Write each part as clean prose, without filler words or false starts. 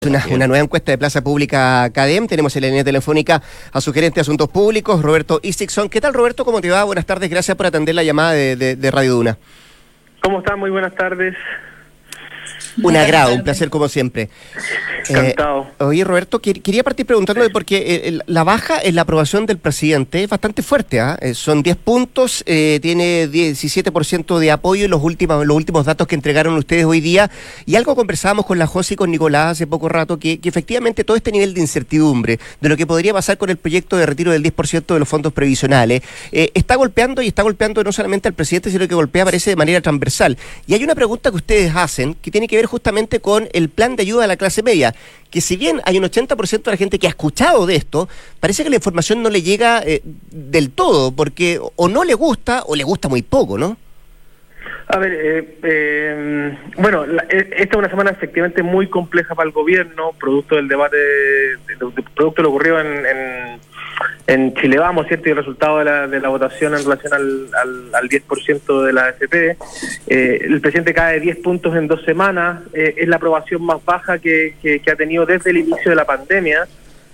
Una nueva encuesta de Plaza Pública CADEM. Tenemos en la línea telefónica a su gerente de Asuntos Públicos, Roberto Istikson. ¿Qué tal, Roberto? ¿Cómo te va? Buenas tardes, gracias por atender la llamada de Radio Duna. ¿Cómo están? Muy buenas tardes. Un agrado, un placer como siempre. Encantado. Oye, Roberto, quería partir preguntándole porque la baja en la aprobación del presidente es bastante fuerte, son 10 puntos, tiene 17% de apoyo en los últimos datos que entregaron ustedes hoy día, y algo conversábamos con la Josi y con Nicolás hace poco rato, que efectivamente todo este nivel de incertidumbre de lo que podría pasar con el proyecto de retiro del 10% de los fondos previsionales, está golpeando no solamente al presidente, sino que golpea, parece, de manera transversal. Y hay una pregunta que ustedes hacen que tiene que ver justamente con el plan de ayuda a la clase media, que si bien hay un 80% de la gente que ha escuchado de esto, parece que la información no le llega del todo, porque o no le gusta o le gusta muy poco, ¿no? A ver, esta es una semana efectivamente muy compleja para el gobierno, producto del debate, producto de lo ocurrido en Chile Vamos, ¿cierto? Y el resultado de la votación en relación al 10% de la AFP. El presidente cae 10 puntos en 2 semanas, es la aprobación más baja que ha tenido desde el inicio de la pandemia.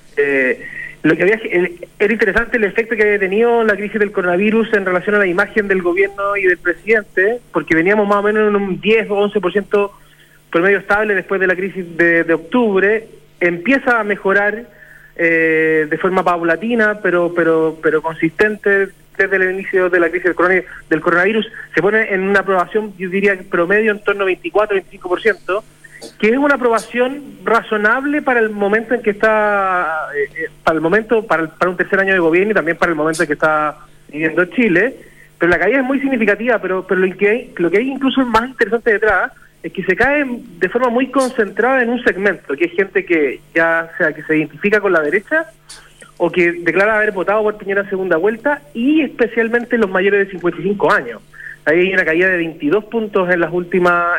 Era interesante el efecto que había tenido la crisis del coronavirus en relación a la imagen del gobierno y del presidente, porque veníamos más o menos en un 10 o 11% promedio estable después de la crisis de octubre. Empieza a mejorar de forma paulatina, pero consistente desde el inicio de la crisis del coronavirus. Se pone en una aprobación, yo diría, promedio en torno a 24-25%, que es una aprobación razonable para el momento en que está, para un tercer año de gobierno y también para el momento en que está viviendo Chile. Pero la caída es muy significativa, pero lo que hay incluso más interesante detrás es que se cae de forma muy concentrada en un segmento, que es gente que ya sea que se identifica con la derecha o que declara haber votado por Piñera en segunda vuelta, y especialmente los mayores de 55 años. Ahí hay una caída de 22 puntos en las últimas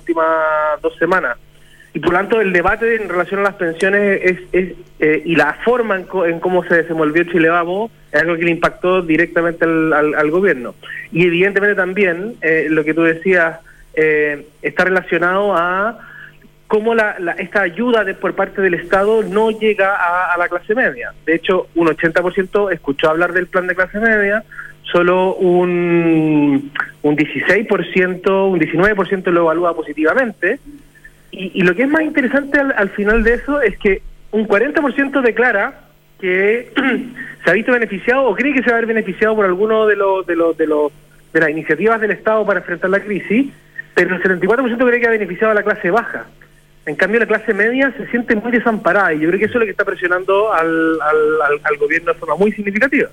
2 semanas. Y por lo tanto el debate en relación a las pensiones y la forma en cómo se desenvolvió Chile Vamos es algo que le impactó directamente al gobierno. Y evidentemente también lo que tú decías está relacionado a cómo esta ayuda por parte del Estado no llega a la clase media. De hecho, un 80% escuchó hablar del plan de clase media, solo un 16%, un 19% lo evalúa positivamente, y lo que es más interesante al final de eso es que un 40% declara que se ha visto beneficiado o cree que se va a ver beneficiado por alguno de las iniciativas del Estado para enfrentar la crisis, pero el 74% cree que ha beneficiado a la clase baja. En cambio, la clase media se siente muy desamparada, y yo creo que eso es lo que está presionando al gobierno de forma muy significativa.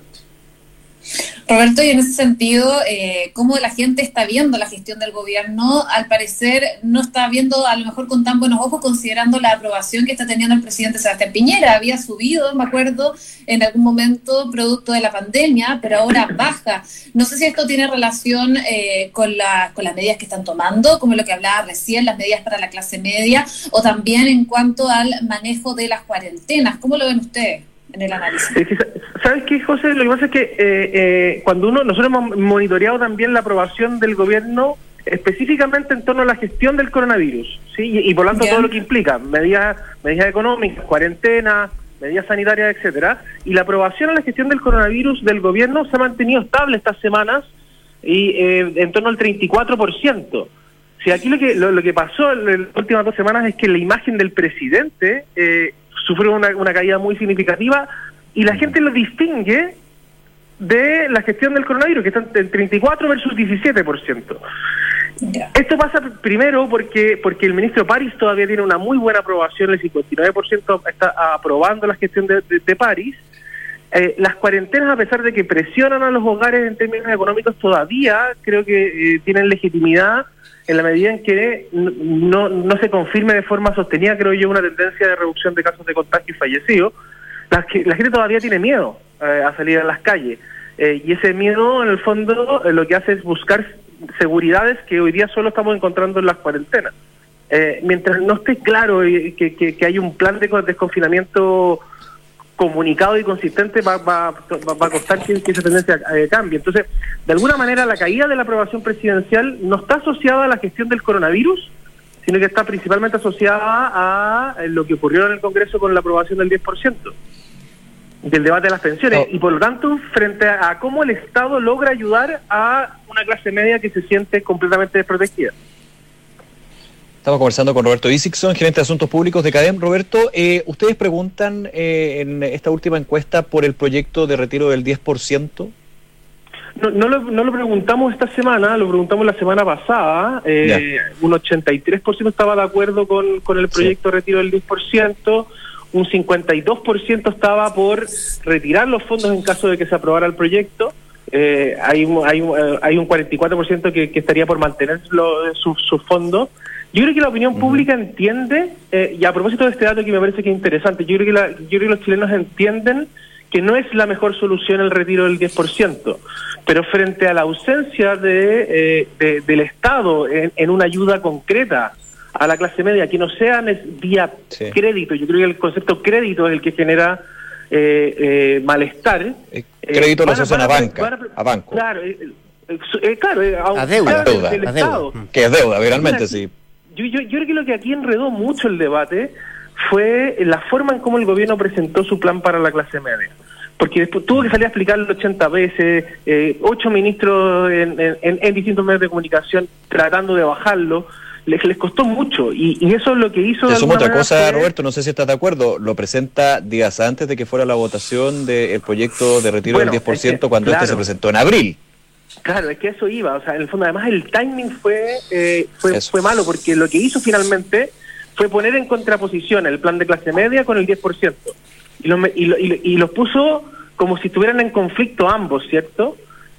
Roberto, y en ese sentido, ¿cómo la gente está viendo la gestión del gobierno? Al parecer no está viendo a lo mejor con tan buenos ojos, considerando la aprobación que está teniendo el presidente Sebastián Piñera. Había subido, me acuerdo, en algún momento producto de la pandemia, pero ahora baja. No sé si esto tiene relación con las medidas que están tomando, como lo que hablaba recién, las medidas para la clase media, o también en cuanto al manejo de las cuarentenas. ¿Cómo lo ven ustedes en el análisis? ¿Sabes qué, José? Lo que pasa es que cuando nosotros hemos monitoreado también la aprobación del gobierno específicamente en torno a la gestión del coronavirus, ¿sí? Y por lo tanto todo lo que implica, medidas económicas, cuarentena, medidas sanitarias, etcétera, y la aprobación a la gestión del coronavirus del gobierno se ha mantenido estable estas semanas, y en torno al 34%. Si aquí lo que pasó en las últimas 2 semanas es que la imagen del presidente sufrió una caída muy significativa, y la gente lo distingue de la gestión del coronavirus, que está en 34 versus 17%. Esto pasa primero porque el ministro París todavía tiene una muy buena aprobación, el 59% está aprobando la gestión de París. Las cuarentenas, a pesar de que presionan a los hogares en términos económicos, todavía creo que tienen legitimidad en la medida en que no se confirme de forma sostenida, creo yo, una tendencia de reducción de casos de contagio y fallecidos. La gente todavía tiene miedo a salir a las calles, y ese miedo en el fondo lo que hace es buscar seguridades que hoy día solo estamos encontrando en las cuarentenas. Mientras no esté claro que hay un plan de desconfinamiento comunicado y consistente, va a costar que esa tendencia cambie. Entonces, de alguna manera, la caída de la aprobación presidencial no está asociada a la gestión del coronavirus, sino que está principalmente asociada a lo que ocurrió en el Congreso con la aprobación del 10%. Del debate de las pensiones, y por lo tanto frente a cómo el Estado logra ayudar a una clase media que se siente completamente desprotegida. Estamos conversando con Roberto Isakson, gerente de Asuntos Públicos de CADEM. Roberto, ustedes preguntan en esta última encuesta por el proyecto de retiro del 10%. No lo preguntamos esta semana, lo preguntamos la semana pasada. Un 83% estaba de acuerdo con el proyecto de retiro del 10%. Un 52% estaba por retirar los fondos en caso de que se aprobara el proyecto. Hay un 44% que estaría por mantener sus fondos. Yo creo que la opinión pública entiende, y a propósito de este dato que me parece que es interesante, yo creo que los chilenos entienden que no es la mejor solución el retiro del 10%, pero frente a la ausencia del Estado en una ayuda concreta a la clase media, que no sea vía crédito. Yo creo que el concepto crédito es el que genera malestar. Crédito lo asocian a banco. Claro, a deuda. Del Estado. Que es deuda, realmente, sí. Yo creo que lo que aquí enredó mucho el debate fue la forma en cómo el gobierno presentó su plan para la clase media. Porque después tuvo que salir a explicarlo 80 veces, 8 ministros en distintos medios de comunicación tratando de bajarlo. Les costó mucho, y eso es lo que hizo... Te sumo otra cosa, Roberto, no sé si estás de acuerdo, lo presenta días antes de que fuera la votación del proyecto de retiro del 10% cuando este se presentó en abril. Claro, es que eso iba, o sea, en el fondo además el timing fue malo, porque lo que hizo finalmente fue poner en contraposición el plan de clase media con el 10%, y los puso como si estuvieran en conflicto ambos, ¿cierto?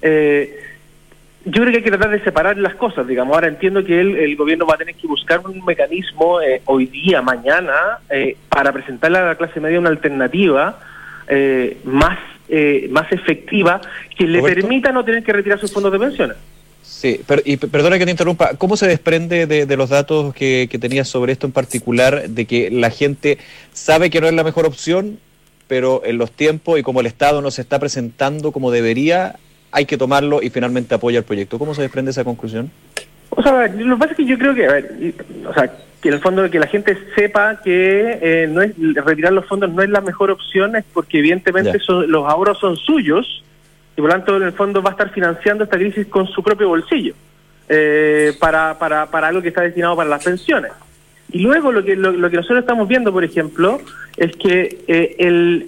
Yo creo que hay que tratar de separar las cosas, digamos. Ahora entiendo que el gobierno va a tener que buscar un mecanismo hoy día, mañana, para presentarle a la clase media una alternativa más efectiva que le permita no tener que retirar sus fondos de pensiones. Sí, y perdona que te interrumpa, ¿cómo se desprende de los datos que tenías sobre esto en particular, de que la gente sabe que no es la mejor opción, pero en los tiempos y como el Estado no se está presentando como debería, hay que tomarlo y finalmente apoya el proyecto? ¿Cómo se desprende esa conclusión? O sea, lo que pasa es que yo creo que, que en el fondo que la gente sepa que no es retirar los fondos no es la mejor opción, es porque evidentemente los ahorros son suyos y por lo tanto en el fondo va a estar financiando esta crisis con su propio bolsillo para algo que está destinado para las pensiones. Y luego lo que nosotros estamos viendo, por ejemplo, es que el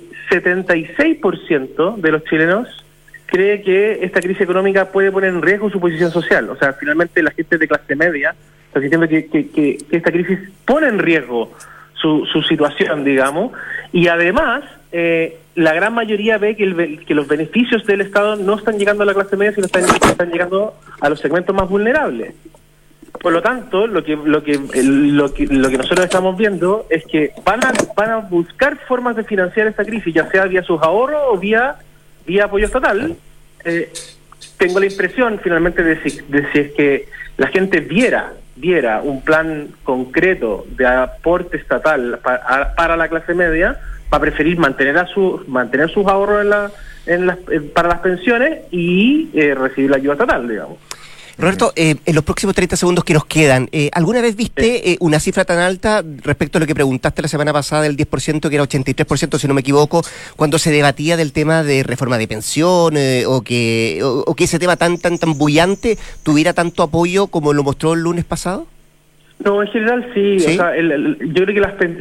76% de los chilenos cree que esta crisis económica puede poner en riesgo su posición social. O sea, finalmente la gente de clase media está diciendo que esta crisis pone en riesgo su situación, digamos, y además la gran mayoría ve que los beneficios del Estado no están llegando a la clase media, sino están llegando a los segmentos más vulnerables. Por lo tanto, lo que nosotros estamos viendo es que van a buscar formas de financiar esta crisis, ya sea vía sus ahorros o vía apoyo estatal. Tengo la impresión finalmente de si es que la gente viera un plan concreto de aporte estatal para la clase media, va a preferir mantener sus ahorros para las pensiones y recibir la ayuda estatal, digamos. Roberto, en los próximos 30 segundos que nos quedan, ¿alguna vez viste una cifra tan alta respecto a lo que preguntaste la semana pasada del 10%, que era 83%, si no me equivoco, cuando se debatía del tema de reforma de pensiones o que ese tema tan bullante tuviera tanto apoyo como lo mostró el lunes pasado? No, en general sí. ¿Sí? O sea, yo creo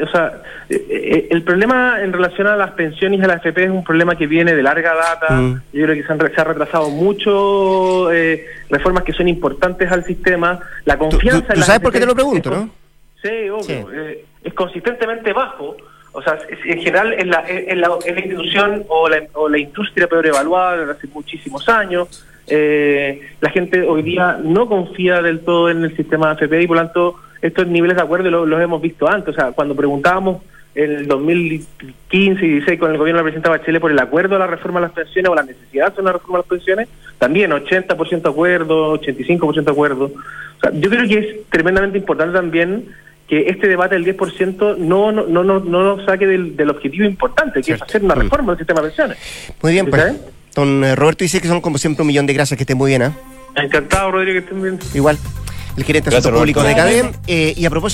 que el problema en relación a las pensiones y a la AFP es un problema que viene de larga data. Yo creo que se ha retrasado mucho reformas que son importantes al sistema. La confianza ¿Tú sabes por qué te lo pregunto, no? Sí, obvio. Sí. Es consistentemente bajo. O sea, en general es la institución o la industria peor evaluada desde hace muchísimos años. La gente hoy día no confía del todo en el sistema de AFP y por lo tanto estos niveles de acuerdo los hemos visto antes. O sea, cuando preguntábamos en el 2015 y 2016 con el gobierno de la presidenta Bachelet por el acuerdo a la reforma de las pensiones o la necesidad de una reforma de las pensiones, también 80% acuerdo, 85% acuerdo. O sea, yo creo que es tremendamente importante también que este debate del 10% no nos saque del objetivo importante, que es hacer una reforma del sistema de pensiones. Muy bien, pues. Don Roberto Isakson, como siempre, un millón de gracias, que esté muy bien. Encantado, Rodrigo, que estén bien. Igual, el gerente de Asuntos Públicos de CADEM. Y a propósito